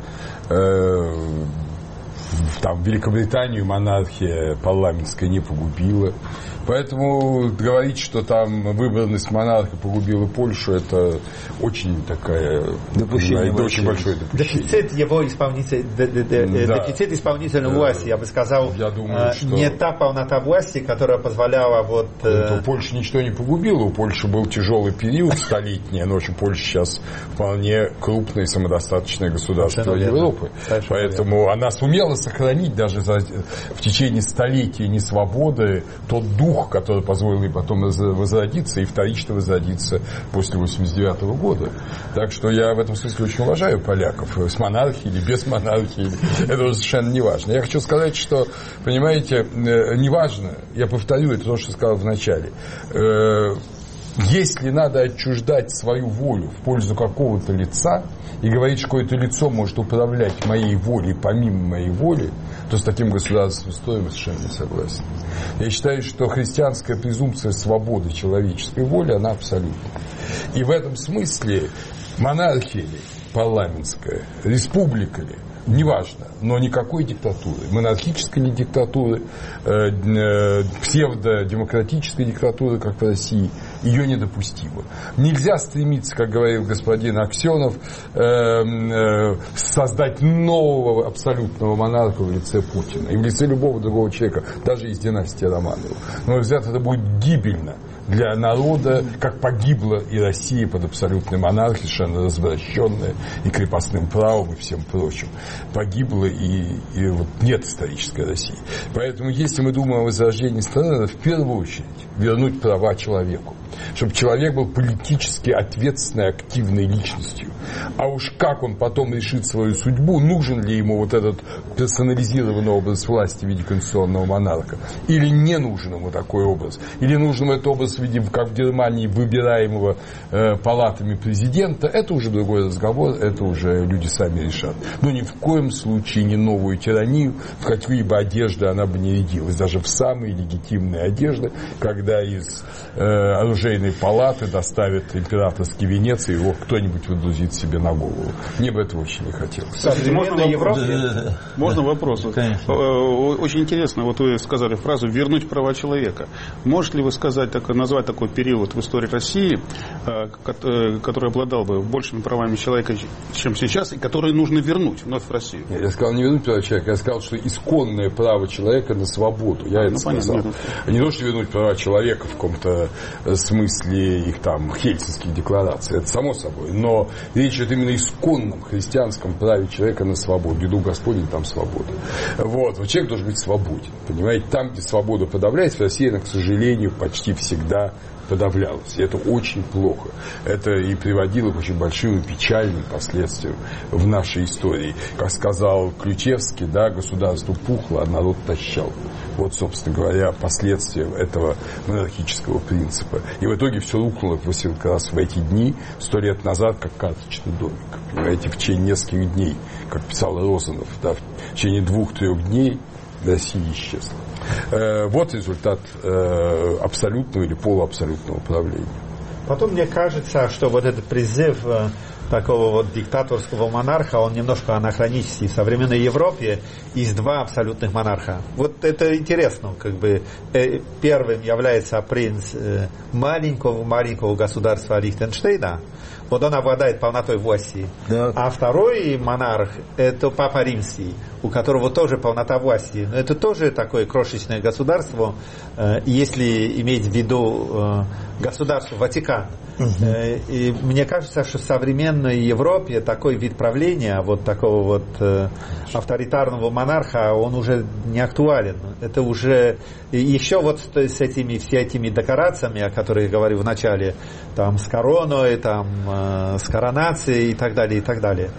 Там Великобританию монархия парламентская не погубила. Поэтому говорить, что там выборность монарха погубила Польшу, это очень такая допущение, это очень большое допущение. Дефицит его дефицит исполнительной власти, я бы сказал, я думаю, что не та полнота власти, которая позволяла вот... У Польши ничто не погубило, у Польши был тяжелый период столетний, но Польша сейчас вполне крупное и самодостаточное государство Европы. Поэтому она сумела сохранить даже в течение столетий несвободы тот дух, который позволил ей потом возродиться и вторично возродиться после 1989 года. Так что я в этом смысле очень уважаю поляков. С монархией или без монархии. Это уже совершенно не важно. Я хочу сказать, что, понимаете, не важно, я повторю, это то, что сказал в начале. Если надо отчуждать свою волю в пользу какого-то лица и говорить, что какое-то лицо может управлять моей волей помимо моей воли, то с таким государственным строем я совершенно не согласен. Я считаю, что христианская презумпция свободы человеческой воли, она абсолютна. И в этом смысле монархия ли, парламентская, республика ли, неважно, но никакой диктатуры, монархической ли диктатуры, псевдодемократической диктатуры, как в России, ее недопустимо. Нельзя стремиться, как говорил господин Аксенов, создать нового абсолютного монарха в лице Путина и в лице любого другого человека, даже из династии Романовых. На мой взгляд, это будет гибельно для народа, как погибла и Россия под абсолютной монархией, совершенно развращенная и крепостным правом и всем прочим. Погибла и вот нет исторической России. Поэтому, если мы думаем о возрождении страны, надо в первую очередь вернуть права человеку. Чтобы человек был политически ответственной, активной личностью. А уж как он потом решит свою судьбу, нужен ли ему вот этот персонализированный образ власти в виде конституционного монарха, или не нужен ему такой образ, или нужен этот образ в виде, как в Германии, выбираемого палатами президента, это уже другой разговор, это уже люди сами решат. Но ни в коем случае не новую тиранию, в какие-либо одежды она бы не рядилась, даже в самые легитимные одежды, когда из оружейной палаты доставят императорский венец, и его кто-нибудь выдрузит себе на голову. Мне бы этого очень не хотелось. Можно вопрос? Конечно. Очень интересно, вот вы сказали фразу «вернуть права человека». Можете ли вы назвать такой период в истории России, который обладал бы большими правами человека, чем сейчас, и который нужно вернуть вновь в Россию? Я сказал не вернуть права человека, я сказал, что исконное право человека на свободу. Я это сказал. Не то, что вернуть права человека в каком-то смысле их там хельсинских деклараций, это само собой, но речь идет именно о исконном христианском праве человека на свободу. Иду Господень, там свобода. Вот человек должен быть свободен. Понимаете, там, где свобода подавляется, в России она, к сожалению, почти всегда подавлялась. И это очень плохо. Это и приводило к очень большим и печальным последствиям в нашей истории. Как сказал Ключевский, да, государство пухло, а народ тащал. Вот, собственно говоря, последствия этого монархического принципа. И в итоге все рухнуло как раз в эти дни, 100 лет назад, как карточный домик. Понимаете, в течение нескольких дней, как писал Розанов, да, в течение 2-3 дней Россия исчезла. Вот результат абсолютного или полуабсолютного правления. Потом мне кажется, что вот этот призыв такого вот диктаторского монарха, он немножко анахронический. В современной Европе есть два абсолютных монарха. Вот это интересно, как бы первым является принц маленького государства Лихтенштейна. Вот он обладает полнотой власти. Да. А второй монарх это Папа Римский, у которого тоже полнота власти. Но это тоже такое крошечное государство, если иметь в виду государство Ватикан. И мне кажется, что в современной Европе такой вид правления, вот такого вот авторитарного монарха, он уже не актуален. Это уже еще вот с этими всеми декорациями, о которых я говорил в начале, там с короной, там с коронацией и так далее, и так далее.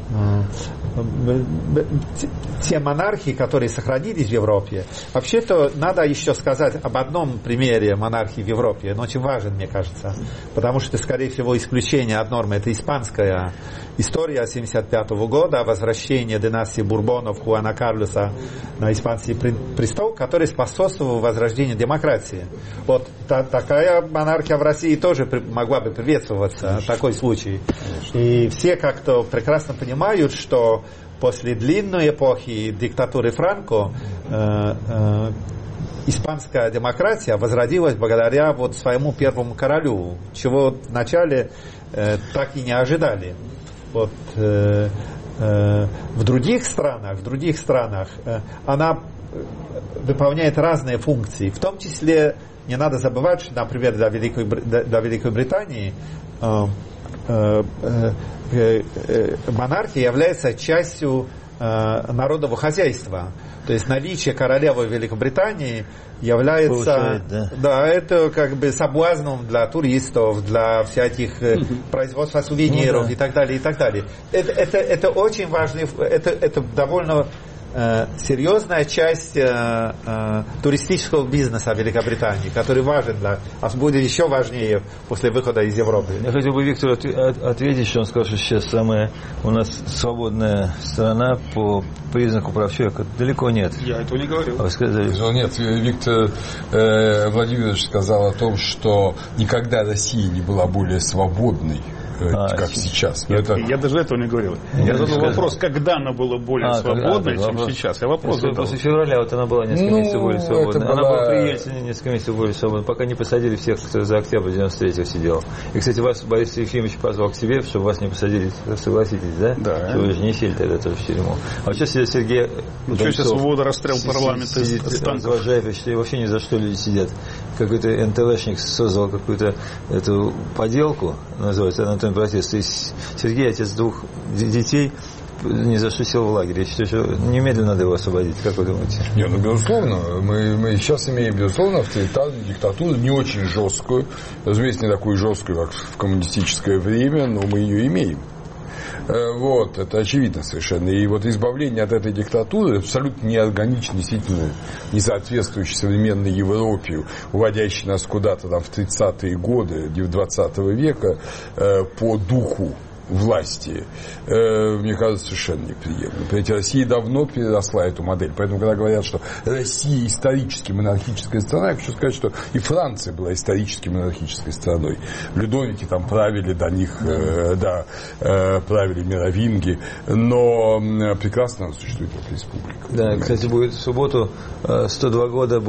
те монархии, которые сохранились в Европе. Вообще-то надо еще сказать об одном примере монархии в Европе. Он очень важен, мне кажется. Потому что, скорее всего, исключение от нормы. Это испанская история 1975 года, возвращение династии Бурбонов Хуана Карлоса на испанский престол, который способствовал возрождению демократии. Вот такая монархия в России тоже могла бы приветствоваться, такой случай. И все как-то прекрасно понимают, что после длинной эпохи диктатуры Франко испанская демократия возродилась благодаря вот своему первому королю, чего вначале так и не ожидали. Вот, в других странах она выполняет разные функции. В том числе не надо забывать, что, например, для Великой Британии монархия является частью народного хозяйства. То есть наличие королевы Великобритании является, это как бы соблазном для туристов, для всяких производства сувениров и так далее, и так далее. Это очень важный, это довольно серьезная часть туристического бизнеса Великобритании, который важен будет еще важнее после выхода из Европы. Я хотел бы Виктору ответить, что он сказал, что сейчас самая у нас свободная страна по признаку прав человека. Далеко нет. Я этого не говорил. А вы сказали? Нет, Виктор Владимирович сказал о том, что никогда Россия не была более свободной, как сейчас. Я даже этого не говорил. Я задал вопрос, когда она была более свободной, чем сейчас. Я вопрос задал. После февраля вот она была несколько месяцев более свободной. Она была при Ельцине несколько месяцев более свободной, пока не посадили всех, кто за октябрь 93-го сидел. И, кстати, вас Борис Ефимович позвал к себе, чтобы вас не посадили. Согласитесь, да? Да. Что вы же не сели тогда тоже в тюрьму. А вот сейчас сидит Сергей Удальцов. Сейчас свобода, расстрел парламента из танков. Что вообще ни за что люди сидят. Какой-то НТВшник создал какую-то эту поделку, называется «Анатомия протеста». И Сергей, отец двух детей, ни за что сел в лагерь. Я считаю, что немедленно надо его освободить. Как вы думаете? Нет, безусловно. Мы сейчас имеем, безусловно, авторитарную диктатуру, не очень жесткую. Разумеется, не такую жесткую, как в коммунистическое время, но мы ее имеем. Вот, это очевидно совершенно. И вот избавление от этой диктатуры абсолютно неорганично, действительно не соответствующей современной Европе, уводящей нас куда-то там в 30-е годы 20 века по духу власти, мне кажется, совершенно неприемлемо. Понимаете, Россия давно переросла эту модель. Поэтому, когда говорят, что Россия исторически монархическая страна, я хочу сказать, что и Франция была исторически монархической страной. Людовики там правили до них, правили мировинги, но прекрасно существует эта республика. Да, кстати, будет в субботу 202 года,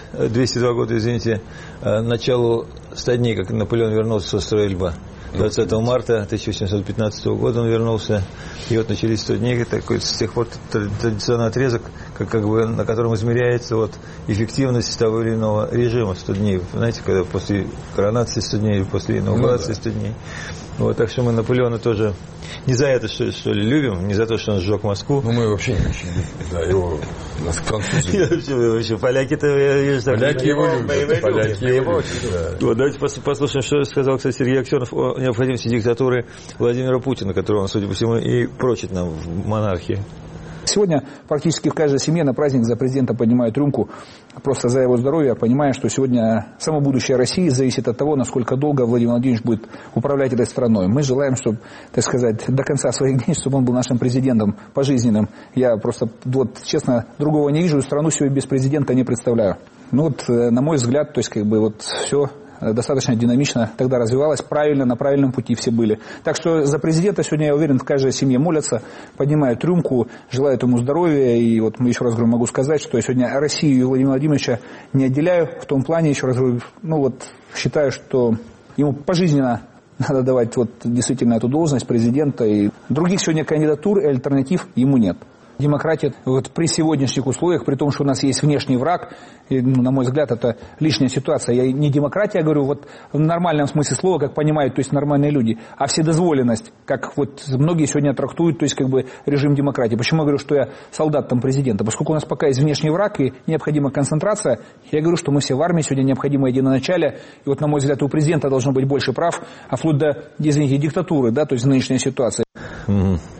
началу 100 дней, как Наполеон вернулся со строя Эльба. 20 марта 1815 года он вернулся, и вот начались 100 дней, такой, с тех пор традиционный отрезок, как бы, на котором измеряется вот эффективность того или иного режима 100 дней. Знаете, когда после коронации 100 дней, после инаугурации 100 дней. Вот, так что мы Наполеона тоже не за это, что ли, любим, не за то, что он сжег Москву. Ну, мы вообще не очень любим, да, его, нас французы. Поляки-то, поляки его любят. Вот, давайте послушаем, что сказал, кстати, Сергей Аксенов о необходимости диктатуры Владимира Путина, которого он, судя по всему, и прочит нам в монархии. Сегодня практически в каждой семье на праздник за президента поднимают рюмку просто за его здоровье, понимая, что сегодня само будущее России зависит от того, насколько долго Владимир Владимирович будет управлять этой страной. Мы желаем, чтобы, так сказать, до конца своих дней, чтобы он был нашим президентом пожизненным. Я просто, вот, честно, другого не вижу, страну сегодня без президента не представляю. Ну вот, на мой взгляд, то есть, как бы, вот, все достаточно динамично тогда развивалось, правильно, на правильном пути все были. Так что за президента сегодня, я уверен, в каждой семье молятся, поднимают рюмку, желают ему здоровья. И вот мы еще раз говорю, могу сказать, что я сегодня Россию и Владимира Владимировича не отделяю в том плане, еще раз говорю, ну вот считаю, что ему пожизненно надо давать вот действительно эту должность президента. И других сегодня кандидатур и альтернатив ему нет. Демократия вот при сегодняшних условиях, при том, что у нас есть внешний враг, и, на мой взгляд, это лишняя ситуация. Я не демократия говорю вот в нормальном смысле слова, как понимают, то есть нормальные люди, а вседозволенность, как вот многие сегодня трактуют, то есть как бы режим демократии. Почему я говорю, что я солдат там президента? Поскольку у нас пока есть внешний враг и необходима концентрация, я говорю, что мы все в армии, сегодня необходимо единоначалие, и вот, на мой взгляд, у президента должно быть больше прав, а вплоть до, извините, диктатуры, да, то есть нынешняя ситуация.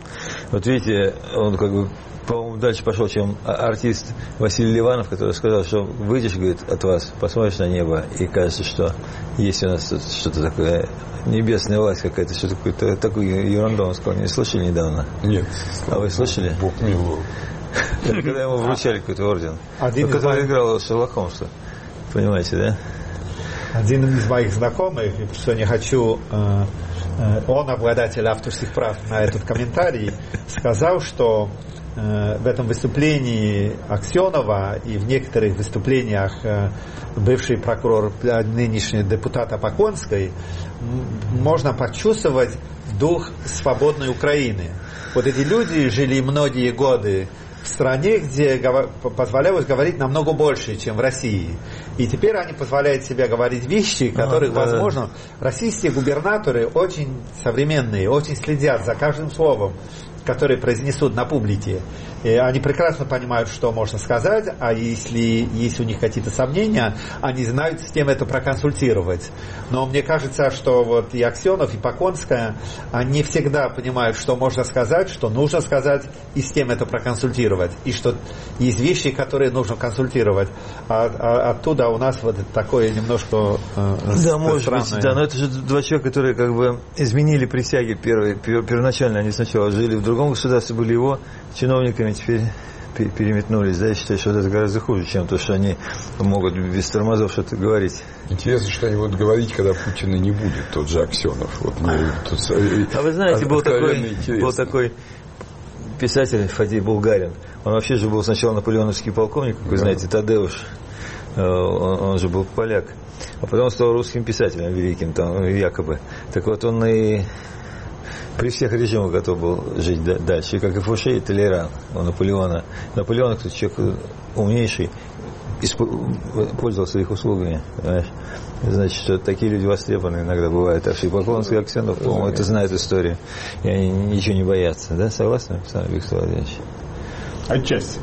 Вот видите, он как бы, по-моему, дальше пошел, чем артист Василий Ливанов, который сказал, что выйдешь, говорит, от вас, посмотришь на небо, и кажется, что есть у нас что-то такое, небесная власть какая-то, что-то такое, такую ерунду он сказал. Не слышали недавно? Нет. А вы слышали? Бог миловал. Когда ему вручали какой-то орден. Который играл Шерлок Холмса. Понимаете, да? Один из моих знакомых, что не хочу, он обладатель авторских прав на этот комментарий, сказал, что в этом выступлении Аксенова и в некоторых выступлениях бывший прокурор, нынешний депутат Апоконской, можно почувствовать дух свободной Украины. Вот эти люди жили многие годы в стране, где позволялось говорить намного больше, чем в России. И теперь они позволяют себе говорить вещи, которых, возможно, российские губернаторы очень современные, очень следят за каждым словом, которые произнесут на публике. И они прекрасно понимают, что можно сказать, а если есть у них какие-то сомнения, они знают, с кем это проконсультировать. Но мне кажется, что вот и Аксенов, и Поконская, они всегда понимают, что можно сказать, что нужно сказать, и с кем это проконсультировать. И что есть вещи, которые нужно консультировать. А оттуда у нас вот такое немножко да, может быть, да, но это же два человека, которые как бы изменили присяги первоначально. Они сначала жили в другом государстве, были его чиновниками, теперь переметнулись, да, я считаю, что это гораздо хуже, чем то, что они могут без тормозов что-то говорить. Интересно, что они будут говорить, когда Путина не будет, тот же Аксенов. Вот, а вы знаете, был такой писатель Фадей Булгарин, он вообще же был сначала наполеоновский полковник, как вы знаете, Тадеуш, он же был поляк, а потом стал русским писателем великим, там, якобы. Так вот, он и при всех режимах готов был жить дальше, как и Фуше, и Толеран у Наполеона. Наполеон, кто человек умнейший, пользовался их услугами. Понимаешь? Значит, что такие люди востребованы иногда бывают. Так что и Поконский, и Аксенов, по-моему, это знают историю. И они ничего не боятся. Да? Согласны, Александр Виктор Владимирович? Отчасти.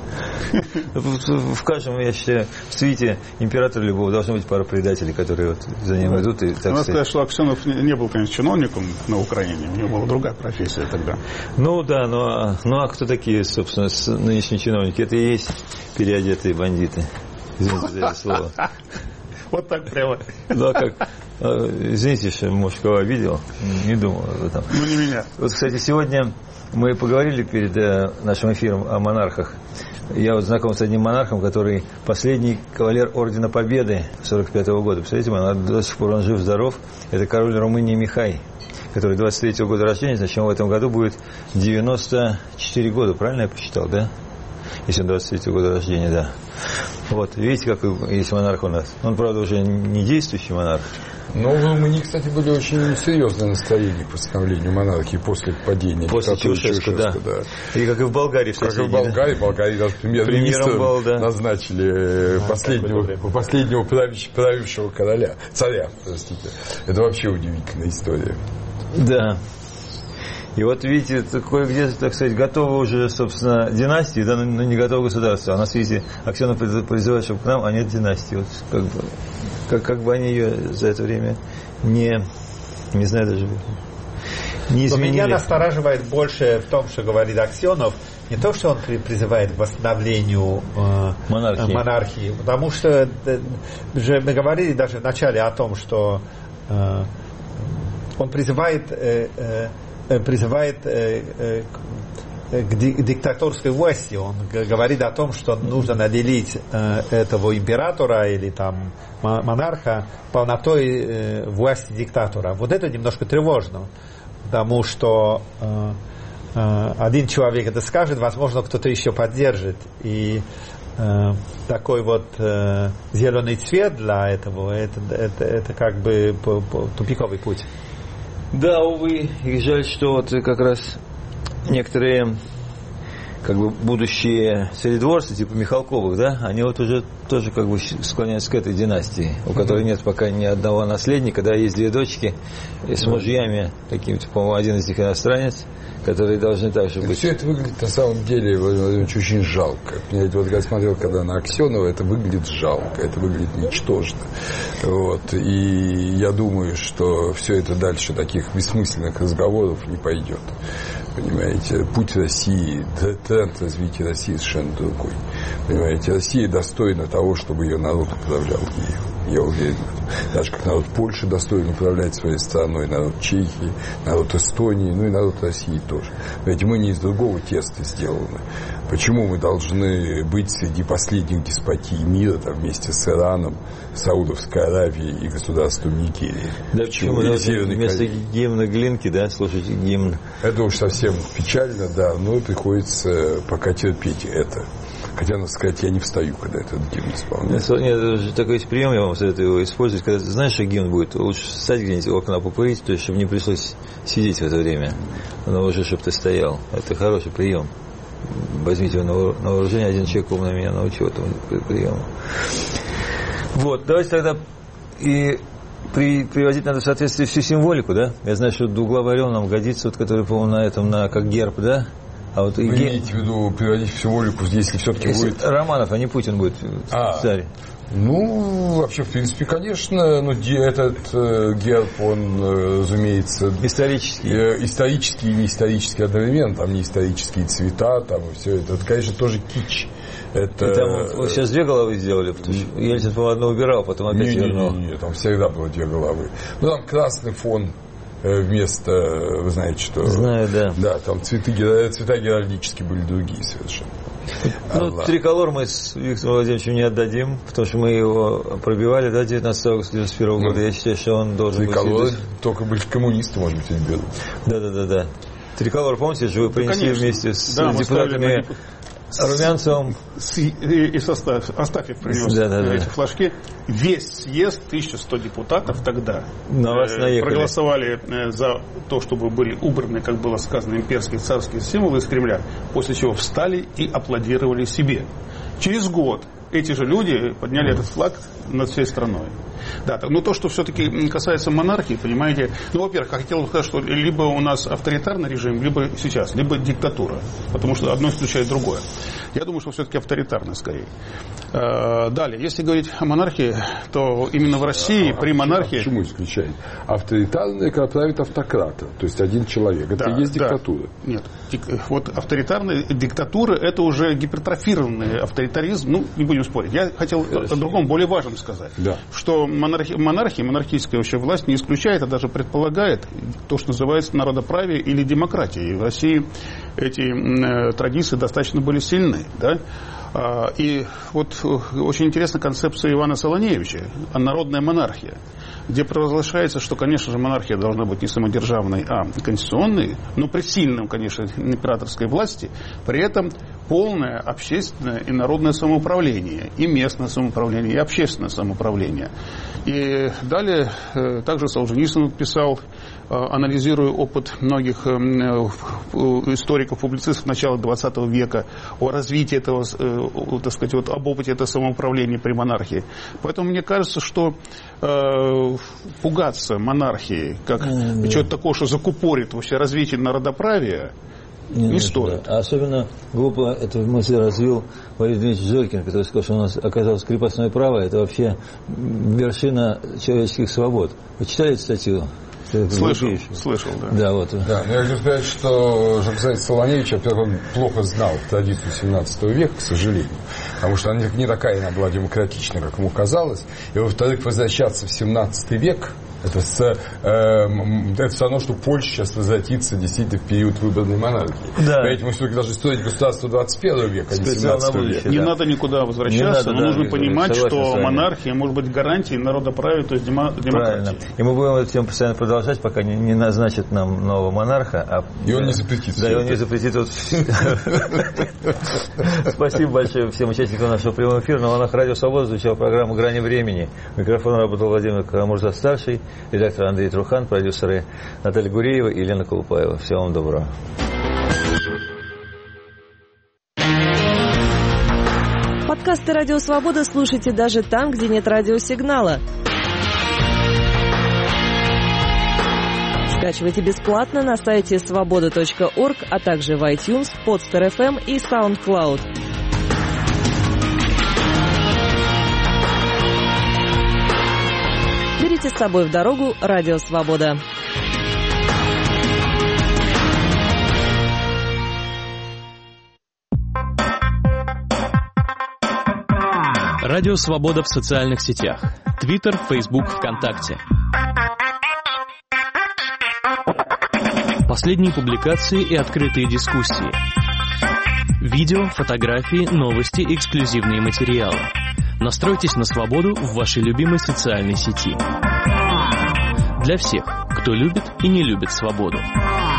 В каждом, я считаю, в свите императора любого должно быть пара предателей, которые вот за ним идут. И, надо сказать, что Аксенов не был, конечно, чиновником на Украине, у него была другая профессия тогда. Ну да, ну а кто такие, собственно, нынешние чиновники? Это и есть переодетые бандиты. Извините за это слово. Вот так прямо. Да, как... Извините, что, может, кого обидел. Не думал об этом. Ну, не меня. Вот, кстати, сегодня мы поговорили перед нашим эфиром о монархах. Я вот знаком с одним монархом, который последний кавалер Ордена Победы 1945 года. Представляете, до сих пор он жив-здоров. Это король Румынии Михай, который 23-го года рождения, значит, ему в этом году будет 94 года. Правильно я посчитал, да? Если он 23-го года рождения, да. Вот, видите, как есть монарх у нас. Он, правда, уже не действующий монарх. Но в Румынии, кстати, были очень серьезные настроения по становлению монархии после падения. После Чаушеску, да. И как и в Болгарии. Как и в Болгарии даже премьер-министром назначили последнего правившего царя. Простите. Это вообще удивительная история. Да. И вот видите, кое-где, так сказать, готовы уже, собственно, династии, да, но не готово государство. А у нас, видите, Аксенов призывает, чтобы к нам, а нет династии. Вот как бы они ее за это время не знаю даже, не изменили. Но меня настораживает больше в том, что говорит Аксенов, не то, что он призывает к восстановлению монархии, потому что же мы говорили даже в начале о том, что он призывает к диктаторской власти. Он говорит о том, что нужно наделить этого императора или там монарха полнотой власти диктатора. Вот это немножко тревожно, потому что один человек это скажет, возможно, кто-то еще поддержит. И такой вот зеленый цвет для этого, это как бы тупиковый путь. Да, увы, и жаль, что вот как раз некоторые как бы будущие царедворцы, типа Михалковых, да, они вот уже тоже как бы склоняются к этой династии, у которой нет пока ни одного наследника, да, есть две дочки с мужьями, таким, по-моему, один из них иностранец, которые должны также быть. Все это выглядит на самом деле, очень жалко. Я вот я смотрел, когда на Аксенова, это выглядит жалко, это выглядит ничтожно. Вот. И я думаю, что все это дальше таких бессмысленных разговоров не пойдет. понимаете. Путь России, тренд развития России совершенно другой. Понимаете, Россия достойна того, чтобы ее народ управлял ею. Я уверен в этом. Даже как народ Польши достоин управлять своей страной, народ Чехии, народ Эстонии, ну и народ России тоже. Ведь мы не из другого теста сделаны. Почему мы должны быть среди последних деспотий мира, там, вместе с Ираном, Саудовской Аравией и государством Нигерии? Да, почему вместо гимна Глинки, да, слушать гимн? Это уж совсем печально, да, но приходится пока терпеть это. Хотя, надо сказать, я не встаю, когда этот гимн исполняется. Нет, такой есть прием, я вам советую его использовать. Когда ты знаешь, что гимн будет, лучше встать где-нибудь, окна попырить, то есть, чтобы не пришлось сидеть в это время. Но уже, чтобы ты стоял. Это хороший прием. Возьмите его на вооружение. Один человек умно меня научил этому приему. Вот, давайте тогда и приводить надо в соответствии всю символику, да? Я знаю, что двуглавый орел нам годится, вот, который, по-моему, как герб, да? А вот вы имеете в виду приводить символику, если все-таки будет... Романов, а не Путин будет царь. Ну, вообще, в принципе, конечно, но этот герб, он, разумеется... Исторический и не исторический одновременно. Там не исторические цвета, там и все это. Это, конечно, тоже кич. Это... Там сейчас две головы сделали, потому что Ельцин, по-моему, одну убирал, потом опять вернул. Нет, там всегда было две головы. Ну, там красный фон вместо, вы знаете, что... Знаю, да. Да, там цвета геральдические были другие совершенно. Ну, триколор мы с Виктором Владимировичем не отдадим, потому что мы его пробивали, да, 19 августа 1991 года. Я считаю, что он должен быть... Триколор, только были коммунисты, может быть, ребята. Да. Триколор, помните, же вы принесли вместе с депутатами Румянцевым. И Астафьев принес эти флажки. Весь съезд, 1100 депутатов тогда проголосовали за то, чтобы были убраны, как было сказано, имперские царские символы из Кремля, после чего встали и аплодировали себе. Через год эти же люди подняли этот флаг над всей страной. Да, но то, что все-таки касается монархии, понимаете, ну, во-первых, я хотел бы сказать, что либо у нас авторитарный режим, либо сейчас, либо диктатура, потому что одно исключает другое. Я думаю, что все-таки авторитарный скорее. Далее, если говорить о монархии, то именно в России при монархии... Почему исключает? Авторитарный, когда правит автократа, то есть один человек. Это и есть диктатура. Да. Нет, вот авторитарная диктатура, это уже гипертрофированный авторитаризм, ну, не будем спорить. Я хотел о другом, более важном сказать, что монархическая вообще власть не исключает, а даже предполагает то, что называется народоправие или демократия. И в России эти традиции достаточно были сильны, да? И вот очень интересна концепция Ивана Солоневича о народной монархии, где провозглашается, что, конечно же, монархия должна быть не самодержавной, а конституционной, но при сильном, конечно, императорской власти, при этом полное общественное и народное самоуправление, и местное самоуправление, и общественное самоуправление. И далее также Солженицын писал, анализируя опыт многих историков, публицистов начала XX века о развитии этого, так сказать, вот, об опыте этого самоуправления при монархии. Поэтому мне кажется, что пугаться монархии, как чего-то такого, что закупорит вообще развитие народоправия, не стоит. Да. Особенно глупо эту мысль развил Борис Дмитриевич Зорькин, который сказал, что у нас оказалось крепостное право, это вообще вершина человеческих свобод. Вы читали эту статью? Слышал, да. Да, вот. Да, но я хочу сказать, что касается Солоневича, во-первых, он плохо знал традицию 17 века, к сожалению, потому что она не такая она была демократичная, как ему казалось. И, во-вторых, возвращаться в 17 век, это все равно, что Польша сейчас возвратится действительно в период выборной монархии. Да. Поэтому все-таки должны строить государство 21 века, а не 17 века. Не надо никуда возвращаться, но нужно понимать, что монархия может быть гарантией народоправия, то есть демократии. Правильно. И мы будем эту тему постоянно продолжать, пока не назначат нам нового монарха. И он не запретит. Да, и он не запретит. Спасибо большое всем участникам нашего прямого эфира. На волнах Радио Свобода звучала программа «Грани времени». Микрофон работал Владимир Карамурза-старший. Редактор Андрей Трухан, продюсеры Наталья Гуреева и Елена Колупаева. Всего вам доброго. Подкасты «Радио Свобода» слушайте даже там, где нет радиосигнала. Скачивайте бесплатно на сайте svoboda.org, а также в iTunes, Podster.fm и SoundCloud. Берите с собой в дорогу «Радио Свобода». Радио Свобода в социальных сетях. Твиттер, Фейсбук, ВКонтакте. Последние публикации и открытые дискуссии. Видео, фотографии, новости, эксклюзивные материалы. Настройтесь на свободу в вашей любимой социальной сети. Для всех, кто любит и не любит свободу.